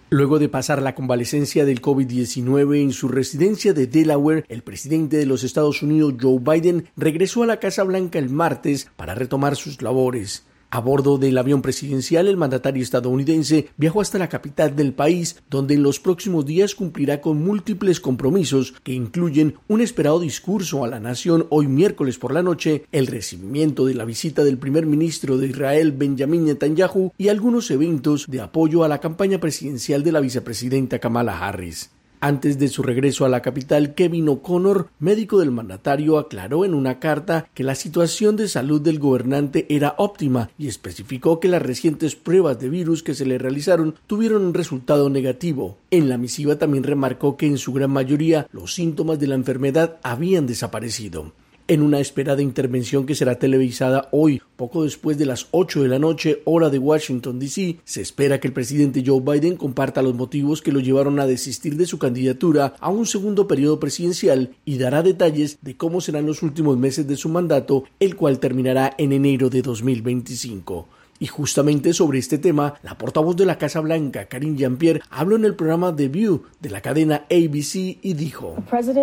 Luego de pasar la convalecencia del COVID-19 en su residencia de Delaware, el presidente de los Estados Unidos, Joe Biden, regresó a la Casa Blanca el martes para retomar sus labores. A bordo del avión presidencial, el mandatario estadounidense viajó hasta la capital del país, donde en los próximos días cumplirá con múltiples compromisos que incluyen un esperado discurso a la nación hoy miércoles por la noche, el recibimiento de la visita del primer ministro de Israel, Benjamin Netanyahu, y algunos eventos de apoyo a la campaña presidencial de la vicepresidenta Kamala Harris. Antes de su regreso a la capital, Kevin O'Connor, médico del mandatario, aclaró en una carta que la situación de salud del gobernante era óptima y especificó que las recientes pruebas de virus que se le realizaron tuvieron un resultado negativo. En la misiva también remarcó que en su gran mayoría los síntomas de la enfermedad habían desaparecido. En una esperada intervención que será televisada hoy, poco después de las 8 de la noche, hora de Washington, D.C., se espera que el presidente Joe Biden comparta los motivos que lo llevaron a desistir de su candidatura a un segundo periodo presidencial y dará detalles de cómo serán los últimos meses de su mandato, el cual terminará en enero de 2025. Y justamente sobre este tema, la portavoz de la Casa Blanca, Karine Jean-Pierre, habló en el programa The View de la cadena ABC y dijo: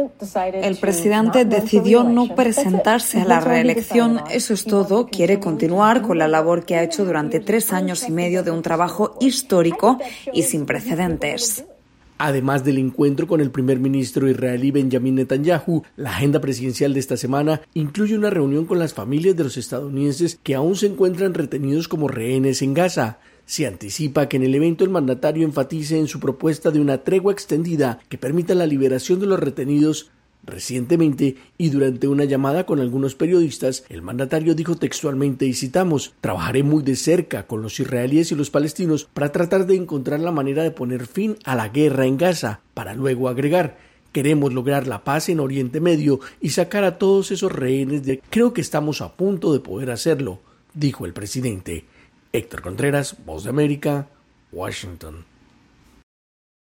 El presidente decidió no presentarse a la reelección, eso es todo, quiere continuar con la labor que ha hecho durante 3 años y medio de un trabajo histórico y sin precedentes. Además del encuentro con el primer ministro israelí Benjamin Netanyahu, la agenda presidencial de esta semana incluye una reunión con las familias de los estadounidenses que aún se encuentran retenidos como rehenes en Gaza. Se anticipa que en el evento el mandatario enfatice en su propuesta de una tregua extendida que permita la liberación de los retenidos. Recientemente, y durante una llamada con algunos periodistas, el mandatario dijo textualmente, y citamos: «Trabajaré muy de cerca con los israelíes y los palestinos para tratar de encontrar la manera de poner fin a la guerra en Gaza», para luego agregar: «Queremos lograr la paz en Oriente Medio y sacar a todos esos rehenes de... Creo que estamos a punto de poder hacerlo», dijo el presidente. Héctor Contreras, Voz de América, Washington.